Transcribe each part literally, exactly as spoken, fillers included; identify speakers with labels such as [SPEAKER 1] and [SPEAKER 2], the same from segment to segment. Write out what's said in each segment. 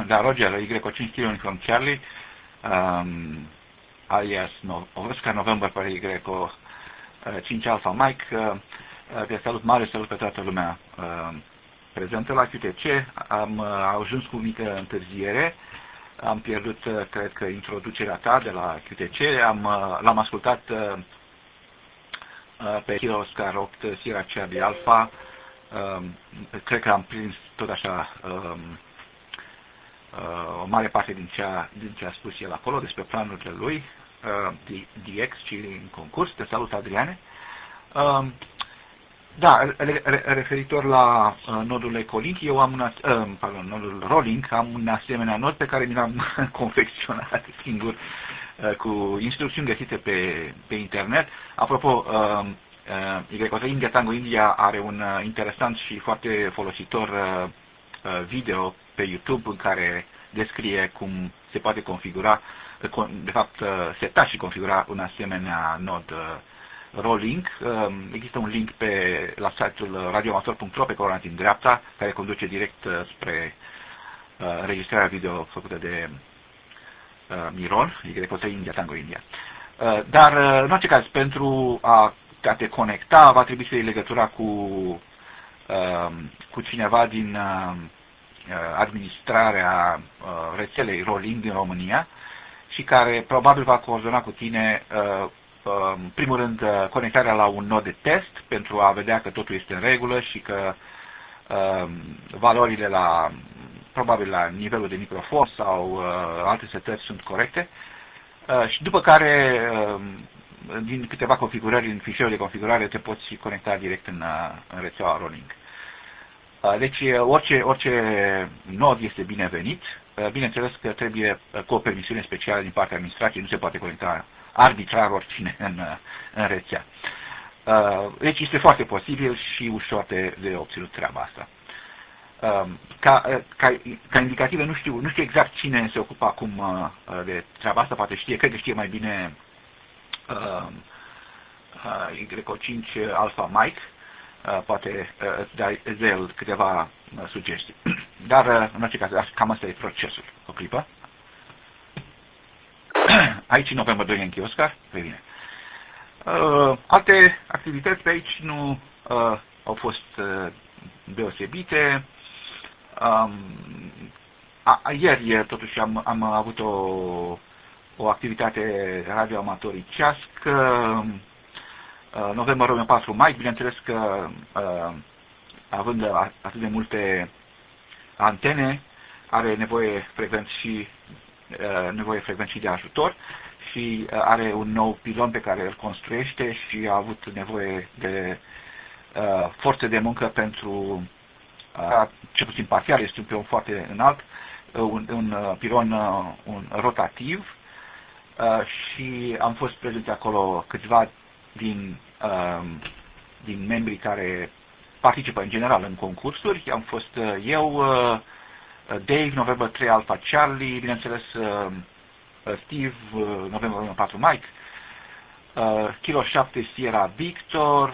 [SPEAKER 1] da, Roger, Y cinci Kilo Uniform Charlie, um, alias Oscar November pe Y cinci Alpha Mike. Uh, te salut, mare salut pe toată lumea uh, prezentă la Q T C. Am uh, ajuns cu mică întârziere. Am pierdut, uh, cred că, introducerea ta de la Q T C. Am, uh, l-am ascultat uh, uh, pe Kilo Oscar opt Sierra Charlie Alpha. Uh, cred că am prins tot așa uh, uh, o mare parte din ce, a, din ce a spus el acolo despre planurile lui, uh, D X și în concurs. Te salut, Adriane. Uh, Da, referitor la uh, nodul Ecolink, eu am un, uh, pardon, nodul Rolink, am un asemenea nod pe care mi l-am confecționat singur uh, cu instrucțiuni găsite pe, pe internet. Apropo, uh, uh, Y India Tango India are un uh, interesant și foarte folositor uh, uh, video pe YouTube în care descrie cum se poate configura, uh, de fapt uh, seta și configura un asemenea nod uh, Rolink. Există un link pe, la site-ul radioamator punct ro pe coloana din dreapta, care conduce direct spre uh, înregistrarea video făcută de uh, Miron, Y India Tango India. Uh, dar, uh, în orice caz, pentru a, a te conecta, va trebui să iei legătura cu, uh, cu cineva din uh, administrarea uh, rețelei Rolink din România și care probabil va coordona cu tine uh, în primul rând, conectarea la un nod de test pentru a vedea că totul este în regulă și că uh, valorile la, probabil la nivelul de microfon sau uh, alte setări sunt corecte. Uh, și după care, uh, din câteva configurări, în fișierul de configurare, te poți conecta direct în, uh, în rețeaua Rolink. Uh, deci, orice, orice nod este binevenit. Uh, bineînțeles că trebuie cu o permisiune specială din partea administrației, nu se poate conecta arbitrar oricine în, în rețea. Deci este foarte posibil și ușor de, de obținut treaba asta. Ca, ca, ca indicative, nu știu, nu știu exact cine se ocupă acum de treaba asta, poate știe, cred că știe mai bine Y cinci Alpha Mike, poate îți dă el câteva sugestii. Dar, în orice caz, cam asta e procesul. O clipă. Aici November doi în Oscar, pe bine. Uh, alte activități pe aici nu uh, au fost uh, deosebite. Um, a, ieri, totuși, am, am avut o, o activitate radioamatoricească. Uh, November patru mai, bineînțeles că uh, având atât de multe antene, are nevoie frecvent și nevoie frecvent și de ajutor și are un nou pilon pe care îl construiește și a avut nevoie de uh, forțe de muncă pentru, uh, cel puțin parțial, este un pilon foarte înalt, uh, un, un uh, pilon uh, un rotativ uh, și am fost prezenți acolo câțiva din, uh, din membrii care participă în general în concursuri. Am fost uh, eu, uh, Dave, November trei Alpha Charlie, bineînțeles Steve, November patru Mike, Kilo șapte Sierra Victor,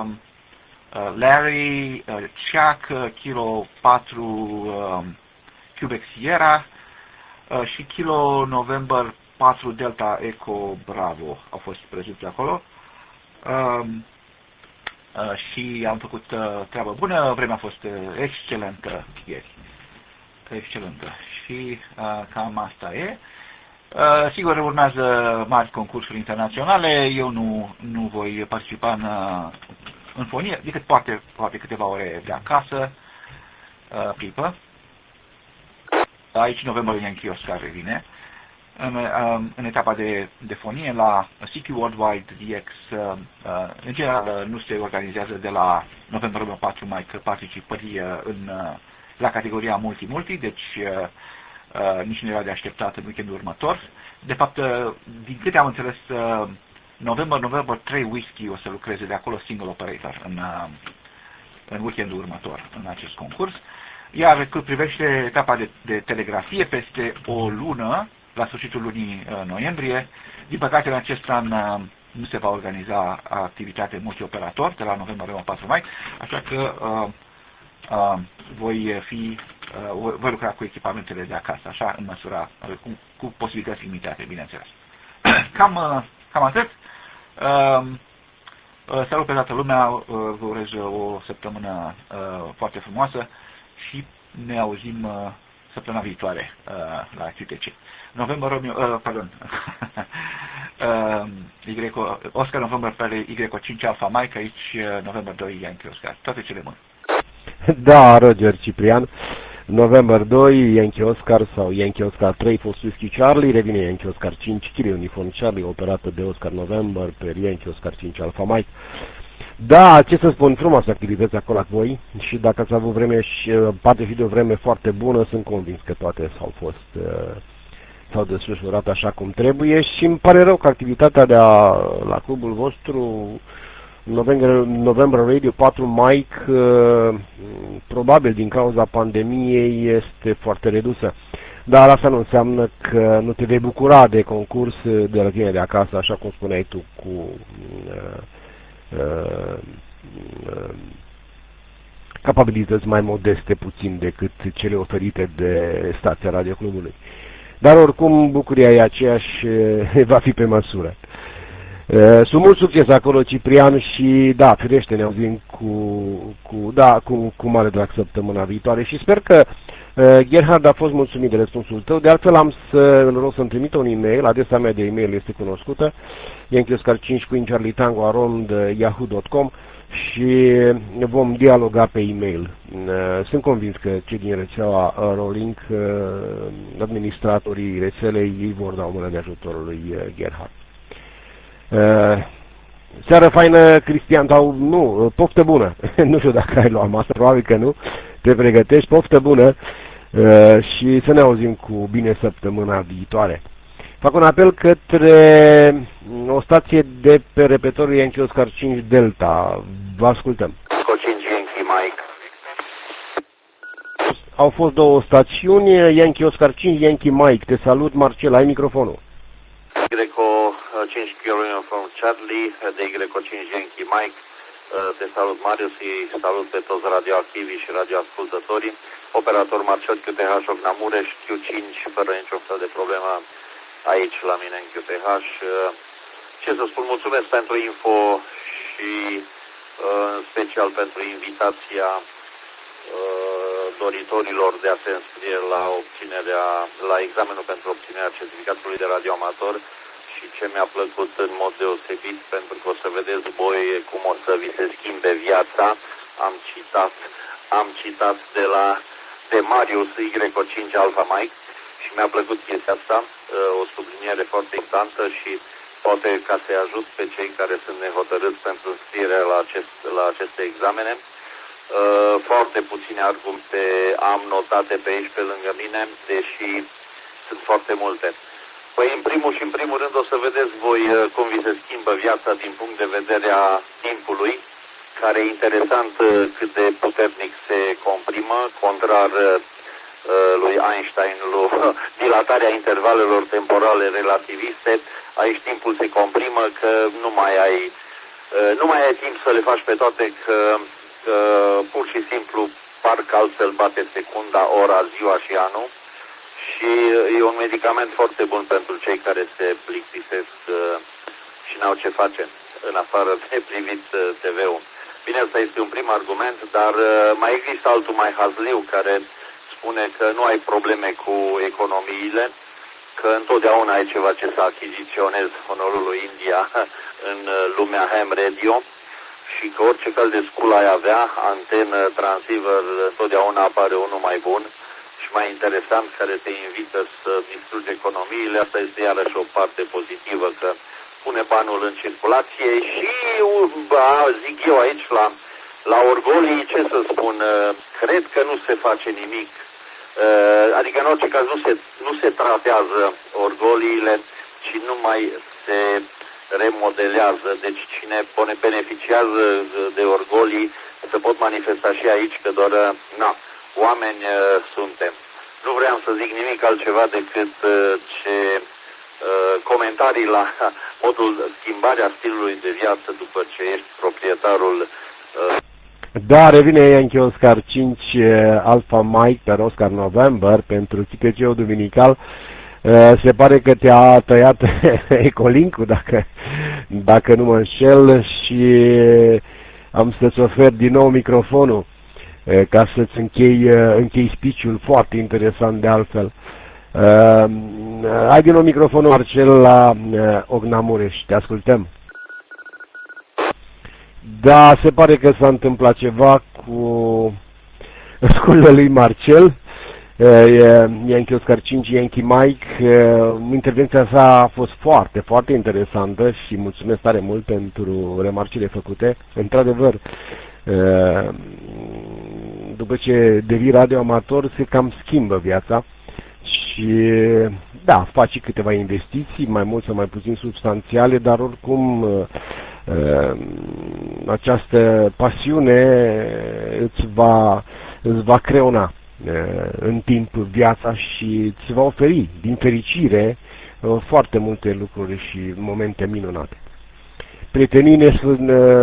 [SPEAKER 1] Larry, Chuck, Kilo patru Quebec Sierra și Kilo November patru Delta Echo Bravo au fost prezenți acolo. Și am făcut treabă bună, vremea a fost excelentă ieri. Excelentă. Și uh, cam asta e. Uh, sigur, urmează mari concursuri internaționale. Eu nu, nu voi participa în, în fonie, decât poate, poate câteva ore de acasă. Uh, clipă. Aici November în Chios care vine. În, uh, în etapa de, de fonie la C Q Worldwide D X, uh, în general nu se organizează de la November patru mai că participări uh, în uh, la categoria multi-multi, deci uh, uh, nici nu era de așteptat în weekendul următor. De fapt, uh, din câte am înțeles, uh, November, November trei Whisky o să lucreze de acolo single operator în, uh, în weekendul următor în acest concurs. Iar cât privește etapa de, de telegrafie, peste o lună, la sfârșitul lunii uh, noiembrie, din păcate în acest an uh, nu se va organiza activitate multi-operator de la November patru mai, așa că uh, Uh, voi fi uh, voi lucra cu echipamentele de acasă, așa, în măsura, uh, cu, cu posibilități limitate, bineînțeles. Cam, uh, cam atât. Uh, uh, salut pe toată lumea, uh, vă urez o săptămână uh, foarte frumoasă și ne auzim uh, săptămâna viitoare uh, la C T C. November Romeo, uh, pardon, uh, y, Oscar November pe Y cinci Alpha Mike, aici uh, November doi Yankee Oscar. Toate cele bune.
[SPEAKER 2] Da, Roger Ciprian. November doi, Yankee Oscar sau Yankee Oscar trei, Fox Whiskey Charlie, revine Yankee Oscar cinci, Kilo Uniform Charlie, operată de Oscar November pe Yankee Oscar cinci Alpha Mike. Da, ce să spun, frumoasă activități acolo la voi și dacă ați avut vreme și parte fi de o vreme foarte bună, sunt convins că toate s-au fost uh, s-au desfășurat așa cum trebuie și îmi pare rău că activitatea de a, la clubul vostru November, November Radio patru Mike uh, probabil din cauza pandemiei este foarte redusă. Dar asta nu înseamnă că nu te vei bucura de concurs de la tine de acasă, așa cum spuneai tu, cu uh, uh, uh, capabilități mai modeste puțin decât cele oferite de stația radioclubului. Dar oricum bucuria e aceeași, va fi pe măsură. Sunt mult succes acolo, Ciprian, și da, firește, ne auzim cu, cu, da, cu, cu mare drag săptămâna viitoare și sper că uh, Gerhard a fost mulțumit de răspunsul tău. De altfel am să îl rog să-mi trimită un e-mail, adresa mea de e-mail este cunoscută, yankee oscar cinci cu Charlie Tango arond yahoo punct com și vom dialoga pe e-mail. Sunt convins că cei din rețeaua Rolling, administratorii rețelei, ei vor da o mână de ajutorul lui Gerhard. Seară faină, Cristian, sau nu, poftă bună. Nu știu dacă ai luat masă, probabil că nu. Te pregătești, poftă bună și să ne auzim cu bine săptămâna viitoare. Fac un apel către o stație de pe repetorul Yankee Oscar cinci Delta. Vă ascultăm.
[SPEAKER 3] cinci Yankee Mike.
[SPEAKER 2] Au fost două stațiuni, Yankee Oscar cinci, Yankee Mike. Te salut, Marcel, ai microfonul.
[SPEAKER 3] Greco cinci Kilo Uniform Charlie, de Greco cinci Yankee Mike. Te salut, Marius, și salut pe toți radioactivii și radioascultătorii. Operator Marcel Q T H Ognamureș, Q cinci, fără niciun fel de problemă aici la mine în Q T H. Ce să spun, mulțumesc pentru info și în special pentru invitația doritorilor de a se înscrie la obținerea, la examenul pentru obținerea certificatului de radioamator și ce mi-a plăcut în mod deosebit, pentru că o să vedeți voi cum o să vi se schimbe viața. Am citat, am citat de la de Marius Y cinci Alpha Mike și mi-a plăcut chestia asta, o subliniere foarte importantă și poate ca să-i ajut pe cei care sunt nehotărâți pentru înscrierea la, acest, la aceste examene. Foarte puține argumente am notate pe aici pe lângă mine, deși sunt foarte multe. Păi în primul și în primul rând o să vedeți voi cum vi se schimbă viața din punct de vedere a timpului, care e interesant cât de puternic se comprimă, contrar lui Einstein, lui dilatarea intervalelor temporale relativiste. Aici timpul se comprimă, că nu mai ai, nu mai ai timp să le faci pe toate, că Uh, pur și simplu parcă altfel bate secunda, ora, ziua și anul și e un medicament foarte bun pentru cei care se plictisesc uh, și n-au ce face în afară de privit uh, T V-ul. Bine, asta este un prim argument, dar uh, mai există altul mai hazliu care spune că nu ai probleme cu economiile, că întotdeauna ai ceva ce să achiziționezi, honorul lui India, în uh, lumea ham radio, și că orice fel de scul ai avea, antenă, transceiver, totdeauna apare unul mai bun și mai interesant, care te invită să distrugi economiile. Asta este iarăși o parte pozitivă, că pune banul în circulație și, ba, zic eu aici, la, la orgolii, ce să spun, cred că nu se face nimic. Adică, în orice caz, nu se, nu se tratează orgoliile, ci numai se remodelează. Deci cine beneficiază de orgolii se pot manifesta și aici, că doar, na, oameni uh, suntem. Nu vreau să zic nimic altceva decât uh, ce uh, comentarii la modul schimbarea stilului de viață după ce ești proprietarul uh,
[SPEAKER 2] Da, revine Yankee Oscar cinci uh, Alpha Mike pe Oscar November pentru T T C-ul duminical. Uh, se pare că te-a tăiat ecolink-ul, dacă, dacă nu mă înșel, și am să-ți ofer din nou microfonul uh, ca să-ți închei, uh, închei speech-ul, foarte interesant de altfel. Uh, ai din nou microfonul, Marcel, la uh, Ognamureș, te ascultăm. Da, se pare că s-a întâmplat ceva cu sculele lui Marcel. Yankee Oscar cinci, Yankee Mike. Intervenția sa a fost foarte, foarte interesantă și mulțumesc tare mult pentru remarcile făcute. Într-adevăr, după ce devii radioamator, se cam schimbă viața și, da, faci câteva investiții, mai mult sau mai puțin substanțiale, dar oricum această pasiune îți va, îți va creona în timp viața și îți va oferi, din fericire, foarte multe lucruri și momente minunate. Prietenii, nesfâr...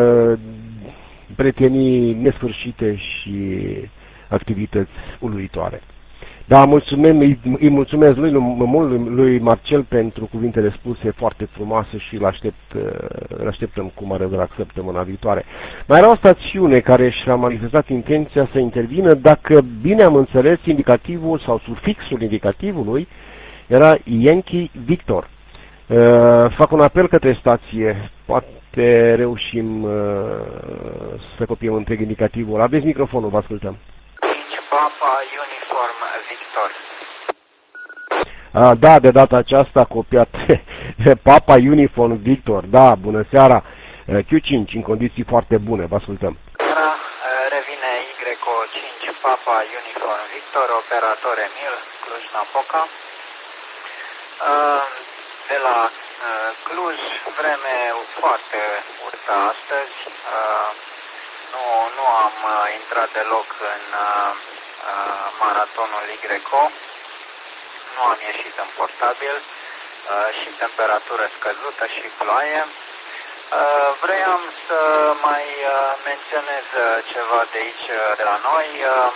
[SPEAKER 2] prietenii nesfârșite și activități uluitoare. Da, mulțumim, îi, îi mulțumesc lui, lui, lui Marcel pentru cuvintele spuse, foarte frumoase, și îl aștept, îl așteptăm cu mare drag săptămâna viitoare. Mai era o stațiune care și-a manifestat intenția să intervină. Dacă bine am înțeles, indicativul sau sufixul indicativului era Yankee Victor. Uh, fac un apel către stație, poate reușim uh, să copiem întreg indicativul. Aveți microfonul, vă ascultăm.
[SPEAKER 4] Papa Uniform Victor.
[SPEAKER 2] A, da, de data aceasta copiat Papa Uniform Victor. Da, bună seara. Q cinci în condiții foarte bune, vă ascultăm.
[SPEAKER 4] Revine Y cinci Papa Uniform Victor, operator Emil, Cluj-Napoca. De la Cluj, vreme foarte urâtă astăzi. Nu, nu am intrat deloc în maratonul Y C O, nu am ieșit în portabil și temperatură scăzută și ploaie. Vreau să mai menționez ceva de aici, de la noi.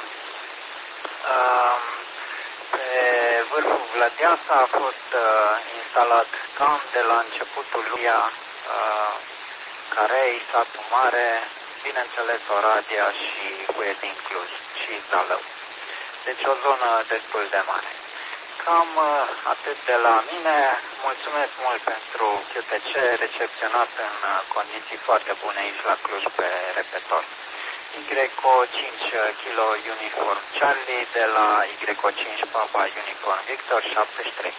[SPEAKER 4] Pe vârful Vlădeasa a fost instalat cam de la începutul lui Carei, satul mare, bineînțeles Oradea și Huie din Cluj și Zalău. Deci o zonă destul de mare. Cam atât de la mine. Mulțumesc mult pentru Q T C, recepționat în condiții foarte bune aici la Cluj pe repetor. Y O cinci Kilo Uniform Charlie de la Y O cinci Papa Uniform Victor șaptezeci și trei.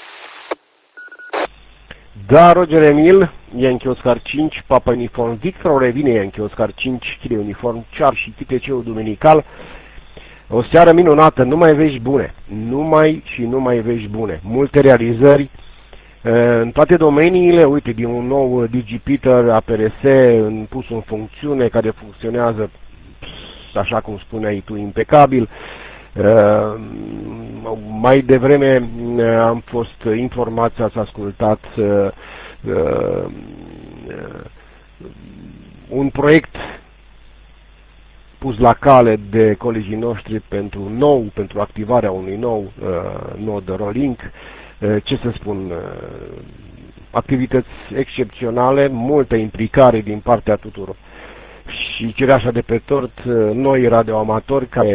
[SPEAKER 2] Da, Roger Emil, Yankee Oscar cinci, Papa Uniform Victor, revine Yankee Oscar cinci, Kilo Uniform Charlie și T T C-ul duminical. O seară minunată, numai vești bune, numai și numai vești bune. Multe realizări în toate domeniile. Uite, din un nou DigiPeter A P R S în pus în funcțiune, care funcționează, așa cum spuneai tu, impecabil. Mai devreme am fost informați, ați ascultat un proiect pus la cale de colegii noștri pentru nou, pentru activarea unui nou uh, nod Rolink. Uh, ce să spun, uh, activități excepționale, multă implicare din partea tuturor. Și cireașa de pe tort, uh, noi radioamatori care